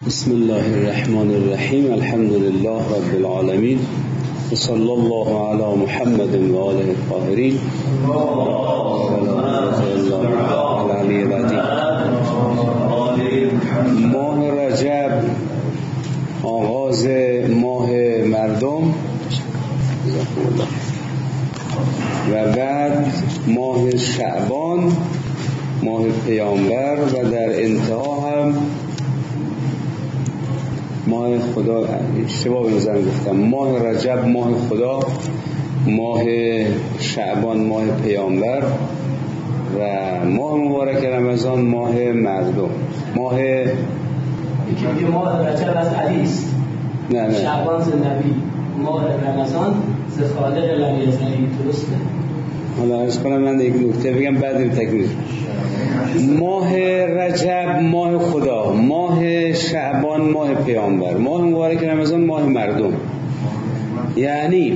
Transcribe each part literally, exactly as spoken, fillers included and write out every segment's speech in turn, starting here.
بسم الله الرحمن الرحیم. الحمد لله رب العالمین و صلی الله علی محمد و آله الطاهرین. العلی العظیم. ماه رجب آغاز ماه مردم و بعد ماه شعبان ماه پیامبر و در انتها هم ماه خدا. اشتباه به نظر گفتم، ماه رجب ماه خدا، ماه شعبان ماه پیامبر و ماه مبارک رمضان ماه مردم. ماه یکی ماه رجب از علی است، نه نه شعبان ز نبی، ماه رمضان ز خالق العلی علی. درسته؟ حالا عرض کنم من یک نکته بگم بعد تکمیل. ماه رجب ماه خدا، ماه شعبان ماه پیامبر، ماه مبارک رمضان ماه مردم. یعنی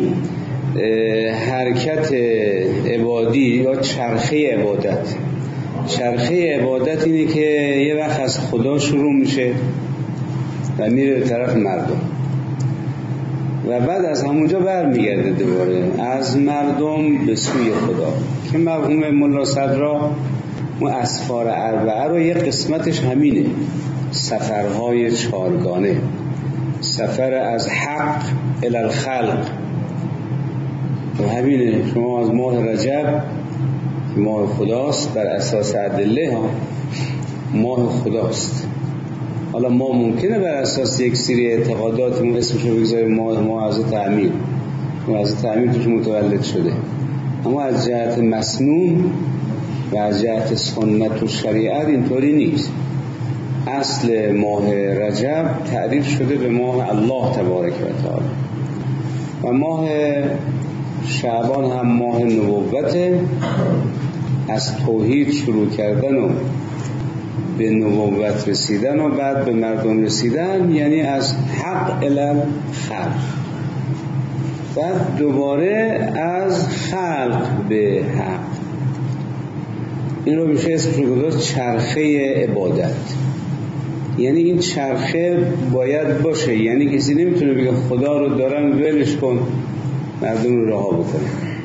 حرکت عبادی یا چرخه عبادت. چرخه عبادت اینه که یه وقت از خدا شروع میشه و میره به طرف مردم و بعد از همونجا برمیگرده دوباره از مردم به سوی خدا، که مرحوم ملا صدرا و اسفار اربعه رو یه قسمتش همینه، سفرهای چارگانه، سفر از حق الی الخلق. و همینه شما از ماه رجب ماه خداست بر اساس ادله ها، ماه خداست. حالا ما ممکنه بر اساس یک سری اعتقاداتمون اسمش رو بگذاریم ماه ما از تعمیر و از تعمیر توش متولد شده، اما از جهت مسنون و از جهت سنت و شریعت اینطوری نیست. اصل ماه رجب تعریف شده به ماه الله تبارک و تعالی و ماه شعبان هم ماه نبوته، از توحید شروع کردن و به نبوت رسیدن و بعد به مردم رسیدن، یعنی از حق الی خلق، بعد دوباره از خلق به حق. این رو میشه اسمش رو گذاشت چرخه عبادت. یعنی این چرخه باید باشه، یعنی کسی نمیتونه بگه خدا رو دارم ولش کن مردم رو رها بکنه.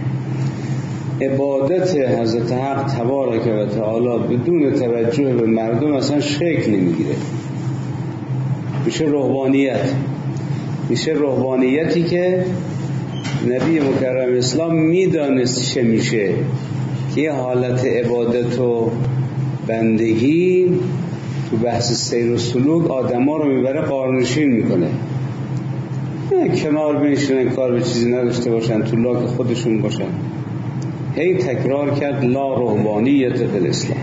عبادت حضرت حق تبارک و تعالی بدون توجه به مردم اصلا شکل نمیگیره، میشه روحانیت. میشه روحانیتی که نبی مکرم اسلام میدانست چه میشه، که یه حالت عبادت و بندگی تو بحث سیر و سلوک آدم ها رو میبره قارنشین میکنه، کنار بنشینن، کار به چیزی نداشته باشن، تو لاک خودشون باشن. هی تکرار کرد لا رهبانیت فی الاسلام.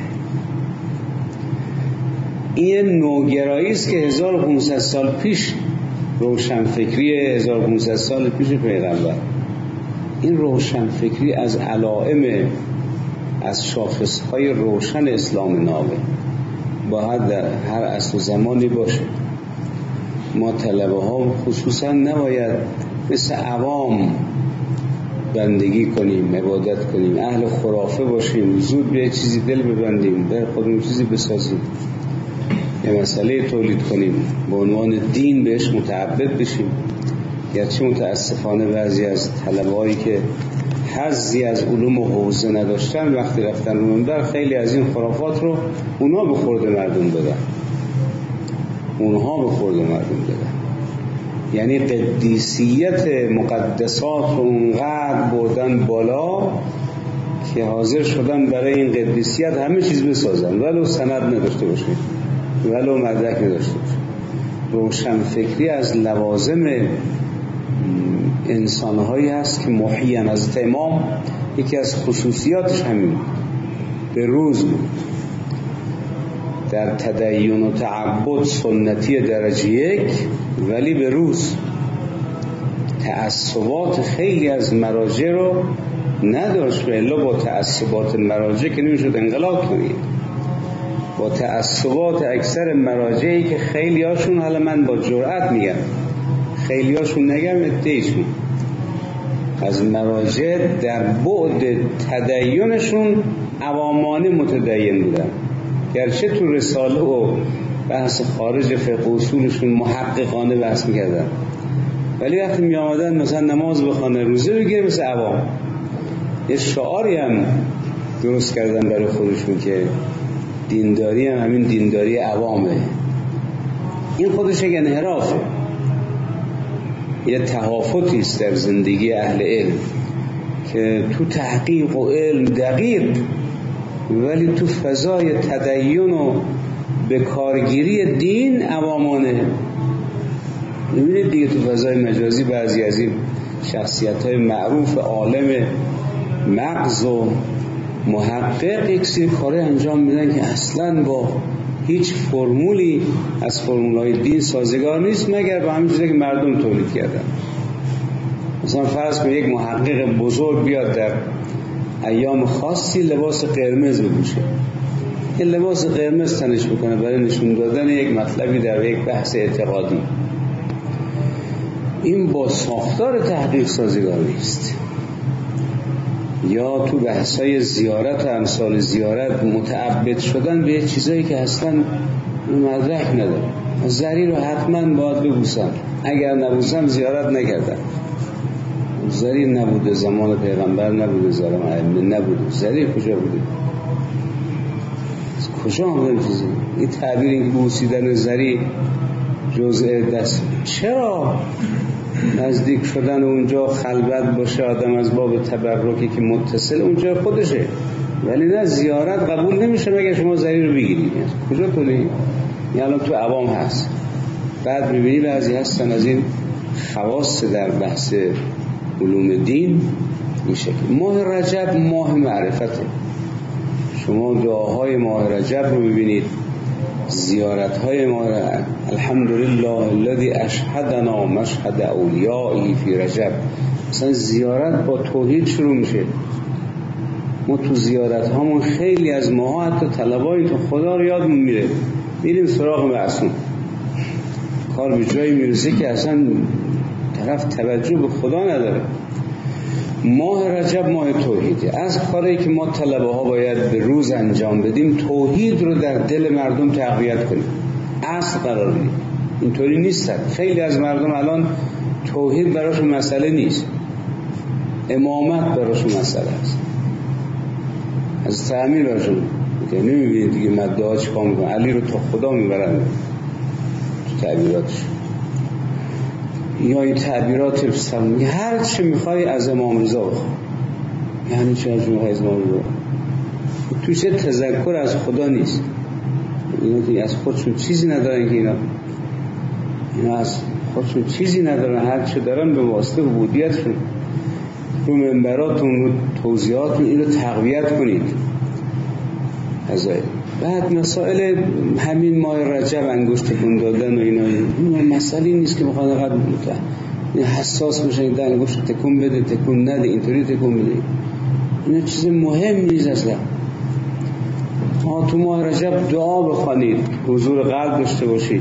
این نوگرایی است که هزار و پانصد سال پیش، روشنفکری هزار و پانصد سال پیش پیغمبر، این روشنفکری از علائم، از شاخصهای روشن اسلام نابه، باید در هر عصر و زمانی باشه. ما طلبه ها خصوصا نباید مثل عوام بندگی کنیم، عبادت کنیم، اهل خرافه باشیم، زود به چیزی دل ببندیم، در خودمون چیزی بسازیم، یه مسئله تولید کنیم، به عنوان دین بهش متعبد بشیم. گرچه متاسفانه بعضی از طلبه‌هایی که حظی از علوم و حوزه نداشتن وقتی رفتن رو منبر خیلی از این خرافات رو اونها به خورد مردم دادن، اونها به خورد مردم دادن. یعنی قدیسیت مقدسات رو اونقدر بردن بالا که حاضر شدن برای این قدیسیت همه چیز بسازن، ولو سند نداشته باشه، ولو مدرک نداشته باشه. روشن فکری از لوازم انسانهایی هست که محیین. از امام یکی از خصوصیاتش همین به روز بود، در تدین و تعبد سنتی درجه یک، ولی به روز تعصبات خیلی از مراجع رو نداشت، و الا با تعصبات مراجع که نمیشد انقلاب کنید. با تعصبات اکثر مراجعی که خیلی هاشون، حالا من با جرأت میگم خیلی هاشون نگم ادهیشون از مراجع در بعد تدینشون عوامانه متدین بودن، گرچه تو رساله و بحث خارج فقه اصولشون محققانه بحث میکردن، ولی وقتی می آمدن مثلا نماز بخونه، روزه بگیره، مثل عوام یه شعاری هم درست کردن برای خودشون که دینداری هم همین دینداری عوامه. این خودش یک انحرافه، یه تهافتی است در زندگی اهل علم که تو تحقیق و علم دقیق، ولی تو فضای تدین و به کارگیری دین عوامانه. می‌بینید دیگه تو فضای مجازی بعضی از این شخصیت‌های معروف عالم مغز و محقق یک سری کاری انجام میدن که اصلاً با هیچ فرمولی از فرمول‌های دین سازگار نیست، مگر با همین چیزی که مردم تولید کردن. مثلا فرض کن یک محقق بزرگ بیاد در ایام خاصی لباس قرمز بپوشه، این لباس قرمز تنش بکنه برای نشون دادن یک مطلبی در یک بحث اعتقادی، این با ساختار تحقیق سازگار نیست. یا تو بحثای زیارت و امثال زیارت متعبد شدن به چیزایی که اصلا مدرک نداره. زری رو حتما باید ببوسم، اگر نبوسم زیارت نکردم. زری نبوده، زمان پیغمبر نبوده، زمان ائمه نبوده. زری کجا بوده؟ کجا آمده چیزی؟ این تعبیر این بوسیدن زری جزء دست، چرا نزدیک شدن اونجا خلوت باشه آدم از باب تبرکی که متصل اونجا خودشه، ولی نه زیارت قبول نمیشه مگر شما زری رو بگیرید. کجا تولی؟ یعنی تو عوام هست. بعد میبینی بعضی هستن از این خواص در بحث علوم دین این شکل. ماه رجب ماه معرفته. شما دعاهای ماه رجب رو ببینید، زیارت‌های ما را الحمدلله الذی اشهدنا مشهد اولیایی فی رجب. مثلا زیارت با توحید شروع میشه. ما تو زیارت هامون خیلی از ماها حتی طلبای تو خدا رو یادمون میره، میریم سراغ معصوم، کار به جایی میرسه که اصلا طرف توجه به خدا نداره. ماه رجب ماه توحیده. از کاری که ما طلبه ها باید به روز انجام بدیم توحید رو در دل مردم تقویت کنیم، اصل قرار بدیم. اینطوری نیستن. خیلی از مردم الان توحید براشون مسئله نیست، امامت براشون مسئله است. از تعمیر براشون که نمیبینید دیگه مدعا ها چیکار میکنن، علی رو تا خدا میبرن تو تعبیراتش، یا این تعبیرات بسرم هر چی میخوای از امام رضا بخواه. یعنی چه از میخوای از امام رضا؟ توش تذکر از خدا نیست. اینا که از خودشون چیزی ندارن، که اینا اینا از خودشون چیزی ندارن، هر چه دارن به واسطه عبودیتشون. رو منبراتون، رو توضیحاتون اینو تقویت کنید. ازای بعد مسائل همین ماه رجب انگشت تکون دادن و اینا، این مسئله نیست که بخواد قد حساس بشه، این انگشت تکون بده تکون نده اینطوری تکون بده، اینا چیز مهم نیست اصلا. ها تو ماه رجب دعا بخوانید، حضور قلب داشته باشید،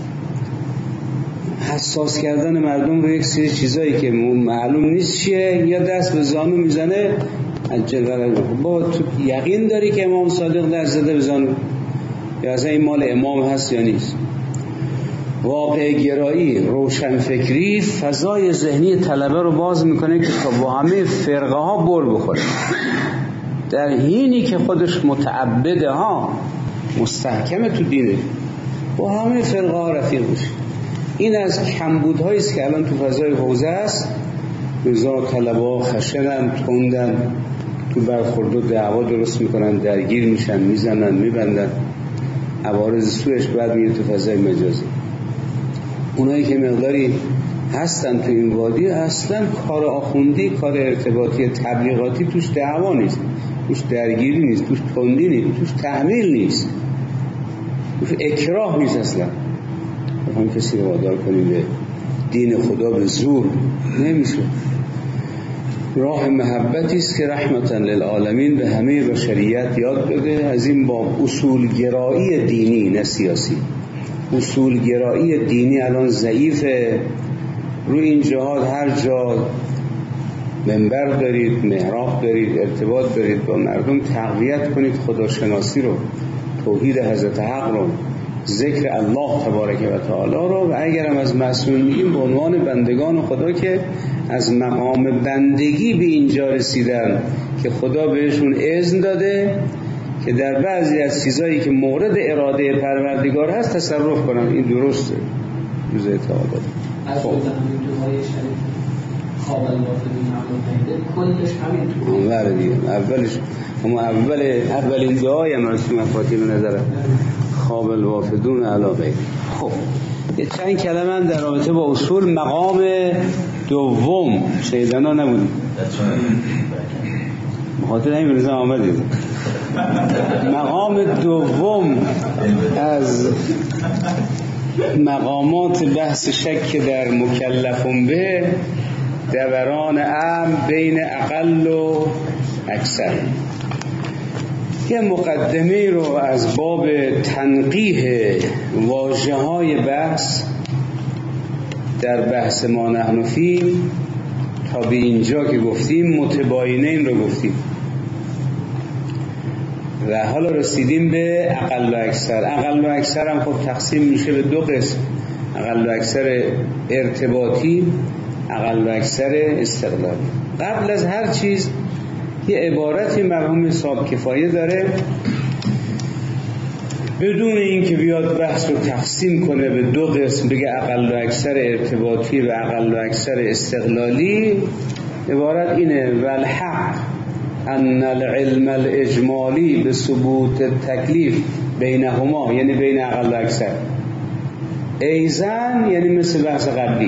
حساس کردن مردم رو یک سری چیزایی که معلوم نیست چیه، یا دست به زانو میزنه عجل ولای با تو یقین داری که امام صادق در زده به زانو، یا اصلا این مال امام هست یا نیست. واقع گرایی، روشن فکری فضای ذهنی طلبه رو باز میکنه که تا با همه فرقه ها بر بخوره، در حینی که خودش متعبده ها مستحکمه تو دینه، با همه فرقه ها رفیق بشه. این از کمبودهایی است که الان تو فضای حوزه است. رضا طلبه ها خشنن، تندن، تو برخورد و دعوا درست میکنن، درگیر میشن، میزنن، میبندن، عوارض سویش بعد میره تو فضای مجازی. اونایی که مقداری هستن تو این وادی اصلا کار آخوندی، کار ارتباطی تبلیغاتی توش دعوا نیست، توش درگیری نیست، توش تندی نیست، توش تحمیل نیست، توش اکراه نیست. اصلا بخوایم کسی رو وادار کنیم به دین خدا به زور نمیشه. راه محبتی است که رحمتا للعالمین به همه بشریت یاد بده. از این باب اصول گرایی دینی نه سیاسی، اصول گرایی دینی الان ضعیفه. روی این جهاد هر جا منبر دارید، محراب دارید، ارتباط دارید با مردم، تقویت کنید خداشناسی رو، توحید حضرت حق رو. ذکر الله تبارک و تعالی رو، و اگرم از معصومین میگیم به عنوان بندگان خدا که از مقام بندگی به اینجا رسیدن که خدا بهشون اذن داده که در بعضی از چیزایی که مورد اراده پروردگار هست تصرف کنن. این درسته جزء اعتقاد. از خب دعای شریف خواب الوافدون عمل کلش همین تو اول دیگه اولش اما اول اولین دعای هم رسول مفاتیح نظر خواب الوافدون علاقه. خب یه چند کلمه در رابطه با اصول مقام دوم شیدنا نبودیم بخاطر همین رضا آمدید. مقام دوم از مقامات بحث شک در مکلفون به دوران امر بین اقل و اکثر. یه مقدمه رو از باب تنقیح واژه های بحث در بحث ما نحن فی تا به اینجا که گفتیم متباینین رو گفتیم و حالا رسیدیم به اقل و اکثر. اقل و اکثر هم خب تقسیم میشه به دو قسم، اقل و اکثر ارتباطی، اقل و اکثر استقلالی. قبل از هر چیز یه عبارتی مرحوم صاحب کفایه داره بدون اینکه بیاد بحث رو تقسیم کنه به دو قسم بگه اقل و اکثر ارتباطی و اقل و اکثر استقلالی. عبارت اینه: والحق ان العلم الاجمالی به ثبوت تکلیف بینهما، یعنی بین اقل و اکثر، ایزن یعنی مثل بحث قبلی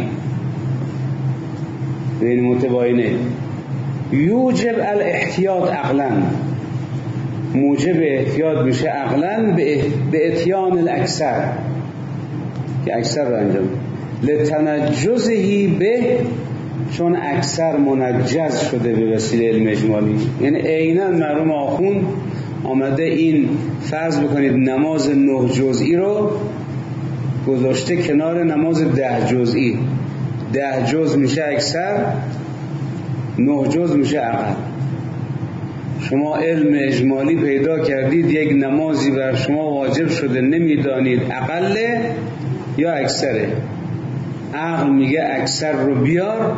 بین متباینه، یوجب الاحتیاط عقلا، موجب احتیاط میشه عقلا به اتیان الاکثر که اکثر رو انجام لتنجزهی به، چون اکثر منجز شده به وسیله علم اجمالی. یعنی عیناً مرحوم آخوند آمده این فرض بکنید نماز نه جزئی رو گذاشته کنار نماز ده جزئی. ده جز میشه اکثر، نه جز میشه اقل. شما علم اجمالی پیدا کردید، یک نمازی بر شما واجب شده، نمیدانید اقله یا اکثره. عقل میگه اکثر رو بیار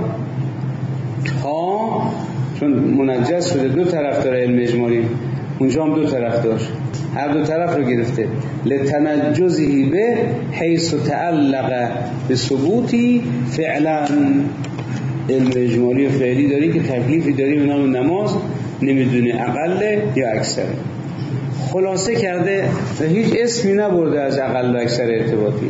تا، چون منجز شده دو طرف داره علم اجمالی، اونجا هم دو طرف داشت، هر دو طرف رو گرفته. لتنجزهی به حیث تعلق به ثبوتی فعلا. علم اجمالی و فعلی داری که تکلیفی داری به نام نماز، نمیدونی اقله یا اکثره. خلاصه کرده و هیچ اسمی نبرده از اقل و اکثر ارتباطی.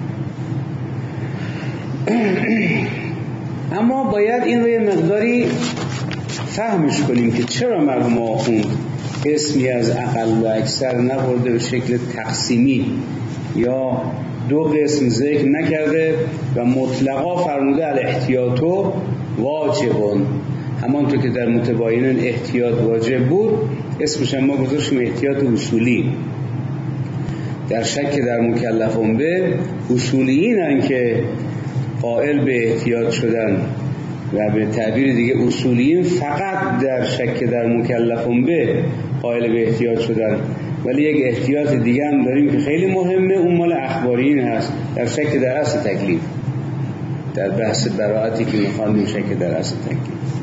اما باید این رو یه مقداری فهمش کنیم که چرا مرحوم آخوند اسمی از اقل و اکثر نبرده به شکل تقسیمی یا دو قسم ذکر نکرده و مطلقا فرموده الاحتیاطو واجبون. همانطور که در متباینین احتیاط واجب بود، اسمش ما گذاشتیم احتیاط اصولی. در شک در مکلفون به اصولیین هن که قائل به احتیاط شدن و به تعبیر دیگه اصولیین فقط در شک در مکلفون به قائل به احتیاط شدن. ولی یک احتیاط دیگه هم داریم که خیلی مهمه، اون مال اخبارین هست، در شک در اصل تکلیف، در بحث براعتی که میخواندیم شک در اصل تکلیف.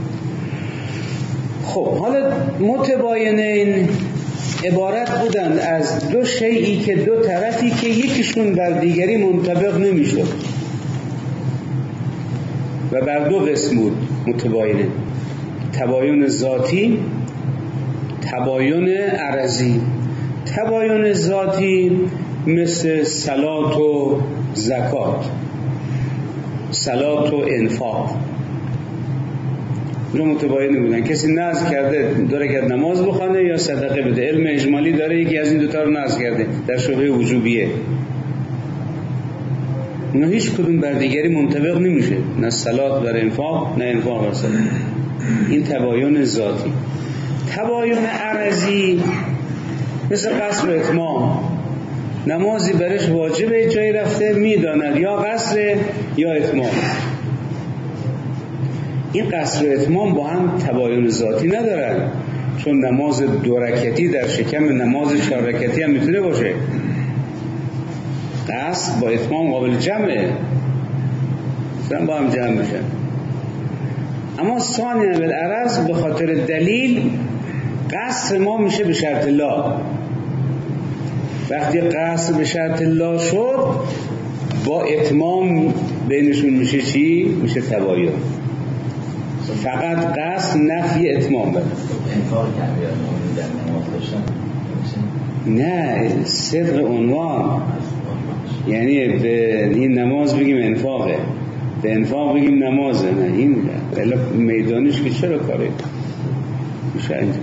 خب حالا متباینین عبارت بودند از دو شیئی که دو طرفی که یکیشون بر دیگری منطبق نمیشد و بر دو قسم بود متباینه: تباین ذاتی، تباین عرضی. تباین ذاتی مثل صلات و زکات، صلات و انفاق، رو متباین بودن. کسی نذر کرده داره که نماز بخونه یا صدقه بده، علم اجمالی داره یکی از این دوتا رو نذر کرده در شبهه وجوبیه، اونا هیچ کدوم بر دیگری منطبق نمیشه، نه صلات بر انفاق نه انفاق بر صلات. این تباین ذاتی. تباین عرضی مثل قصر و اتمام، نمازی برش واجبه جایی رفته میداند یا قصر یا اتمام. این قصر و اتمام با هم تباین ذاتی ندارن، چون نماز دو رکعتی در شکم نماز چهار رکعتی هم میتونه باشه. قصد با اتمام قابل جمعه، مثلا با هم جمع میشن. اما ثانیاً بالعرض به خاطر دلیل قصد ما میشه به شرط لا. وقتی قصد به شرط لا شد با اتمام بینشون میشه چی؟ میشه تباین. فقط قصد نفی اتمام بده. انکار کردن اون در نماز داشتن نه، صدق عنوان، یعنی به این نماز بگیم انفاقه، به انفاق بگیم نمازه، نه این بلا میدانش که چرا کاره میشه انجام.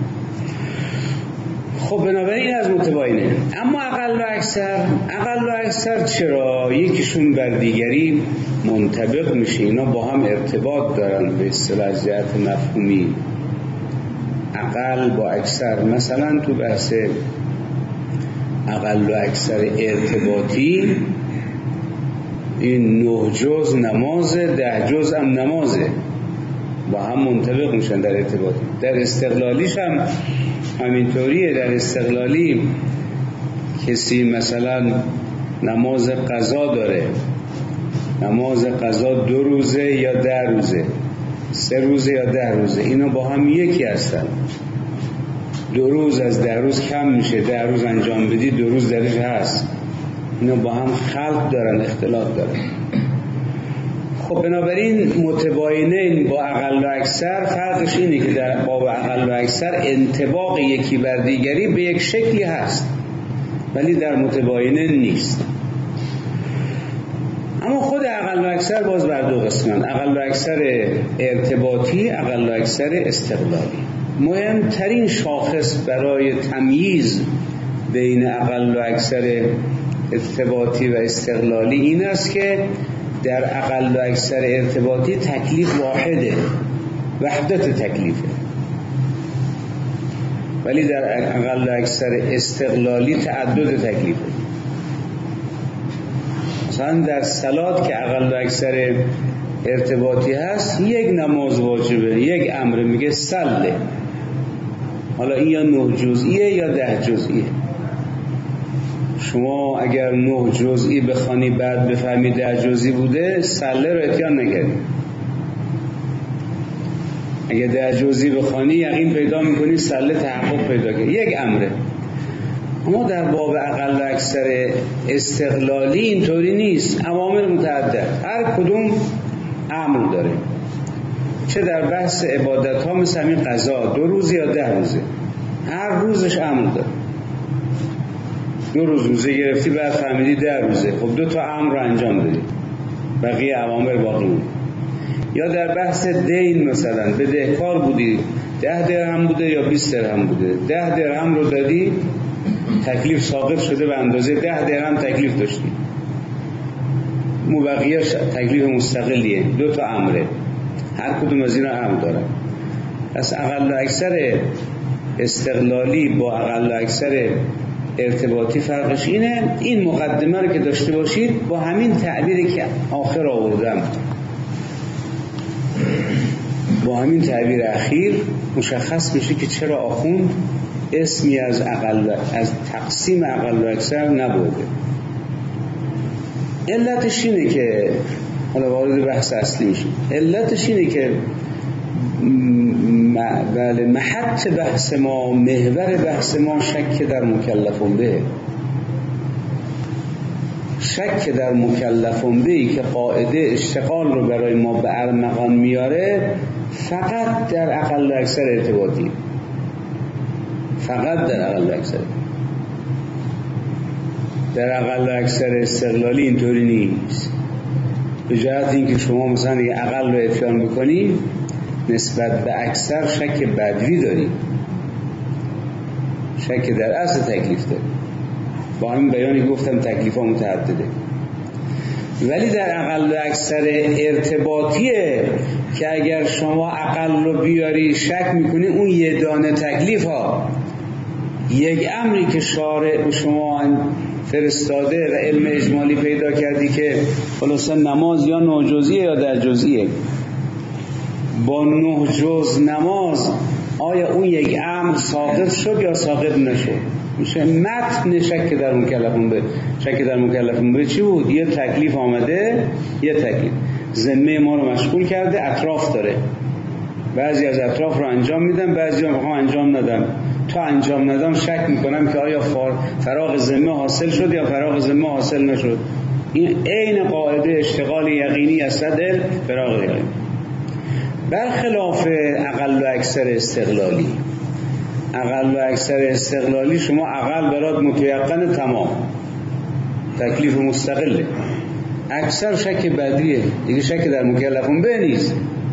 خب بنابراین از متباینه. اما اقل و اکثر، اقل و اکثر چرا؟ یکیشون بر دیگری منطبق میشه، اینا با هم ارتباط دارن به اصطلاح از جهت مفهومی. اقل با اکثر، مثلا تو بحث اقل و اکثر ارتباطی این نه جز نمازه، ده جز هم نمازه، با هم منطبق میشن در ارتباطی. در استقلالیش هم همینطوریه. در استقلالی کسی مثلا نماز قضا داره، نماز قضا دو روزه یا ده روزه، سه روزه یا ده روزه، اینا با هم یکی هستن. دو روز از ده روز کم میشه، ده روز انجام بدی دو روز درش هست. اینا با هم خلط دارن، اختلاف دارن. خب بنابراین متباینین با اقل و اکثر فرقش اینه که در باب اقل و اکثر انطباق یکی بر دیگری به یک شکلی هست ولی در متباینین نیست. اما خود اقل و اکثر باز بر دو قسمن، اقل و اکثر ارتباطی، اقل و اکثر استقلالی. مهمترین شاخص برای تمییز بین اقل و اکثر ارتباطی و استقلالی این است که در اقل و اکثر ارتباطی تکلیف واحده، وحدت تکلیفه، ولی در اقل و اکثر استقلالی تعدد تکلیفه. مثلا در صلات که اقل و اکثر ارتباطی هست، یک نماز واجبه، یک امر میگه صله، حالا این یا نه جزئیه یا ده جزئیه. شما اگر نه جزئی بخوانی بعد بفهمی ده جزئی بوده، صله رو اتیان نکردی. اگر ده جزئی بخوانی یقین پیدا میکنی صله تحقق پیدا کرد، یک امره. اما در باب اقل و اکثر استقلالی اینطوری نیست، اوامر متعدد، هر کدوم امر داره. چه در بحث عبادت ها مثل همین قضا، دو روز یا ده روزه، هر روزش امر داره. دو روز روزه گرفتی بعد فهمیدی ده روزه، خب دو تا امر رو انجام دادی، بقیه اوامر باقی بود. یا در بحث دین مثلا بدهکار بودی، ده درهم بوده یا بیست درهم بوده، ده درهم رو دادی تکلیف ساقط شده به اندازه ده درهم تکلیف داشتی، بقیه تکلیف مستقلیه، دو تا امره، هر کدوم از اینا امر داره. پس اقل و اکثر استقلالی با اقل و اکثر ارتباطی فرقش اینه. این مقدمه رو که داشته باشید با همین تعبیری که آخر آوردم، با همین تعبیر اخیر مشخص میشه که چرا آخوند اسمی از اقل از تقسیم اقل و اکثر نبوده. علتش اینه که حالا وارد بحث اصلی میشه. علتش اینه که بله محط بحث ما، محور بحث ما شک در مکلفون به، شک در مکلفون بهی که قاعده اشتغال رو برای ما به ارمغان میاره، فقط در اقل و اکثر ارتباطی، فقط در اقل و اکثر. در اقل و اکثر استقلالی اینطوری نیست. به جهت اینکه شما مثلا اگه اقل رو اتیان بکنی نسبت به اکثر شک بدوی داری، شک در اصل تکلیف داری. با همین بیانی گفتم تکلیف ها متعدده، ولی در اقل و اکثر ارتباطیه که اگر شما اقل رو بیاری شک میکنی اون یه دانه تکلیف ها، یک امری که شارع به شما فرستاده و علم اجمالی پیدا کردی که خلاصه نماز یا نه جزئیه یا ده جزئیه، با نه جز نماز آیا اون یک امر ساقط شد یا ساقط نشد؟ میشه متن شک در مکلفون به شک در مکلفون به چی بود؟ یه تکلیف آمده، یه تکلیف ذمه ما رو مشغول کرده، اطراف داره، بعضی از اطراف رو انجام میدم، بعضی رو انجام ندم. تا انجام ندم شک میکنم که آیا فراغ ذمه حاصل شد یا فراغ ذمه حاصل نشد. این عین قاعده اشتغال یقینی از صدر فراغ یقینی، برخلاف اقل و اکثر استقلالی. اقل و اکثر استقلالی شما اقل برات متیقن تمام، تکلیف مستقله. اکثر شک بدیه، دیگه شک در مکلفون به نیست.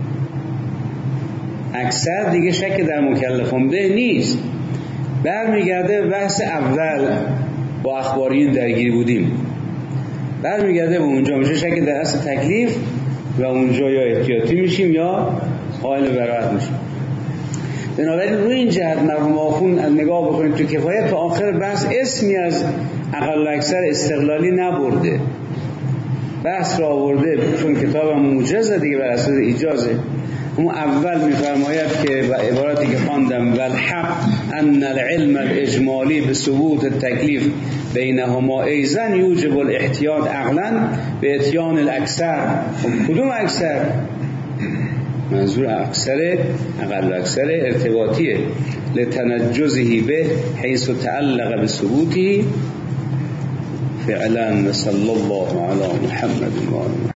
اکثر دیگه شک در مکلفون به نیست. برمیگرده بحث اول با اخباریین درگیر بودیم، برمیگرده به اونجا میشه شک در اصل تکلیف و اونجا یا احتیاطی میشیم یا قائل براءت میشیم. بنابراین روی این جهت مرحوم آخوند نگاه بکنید تو کفایت تا آخر بحث اسمی از اقل و اکثر استقلالی نبرده، بحث را آورده چون کتاب موجزه دیگه بر اساس اجازه. اون اول میفرماید که و عبارتی که خواندم والحق ان العلم الاجمالی بثبوت التکلیف بینهما ایزن یوجب الاحتیاط عقلا به اتیان الاکثر. کدوم اکثر؟ منظور اکثر اقل و اکثر ارتباطیه، لتنجزه به حیث تعلق بثبوته فعلا. صلی الله علی محمد و آله.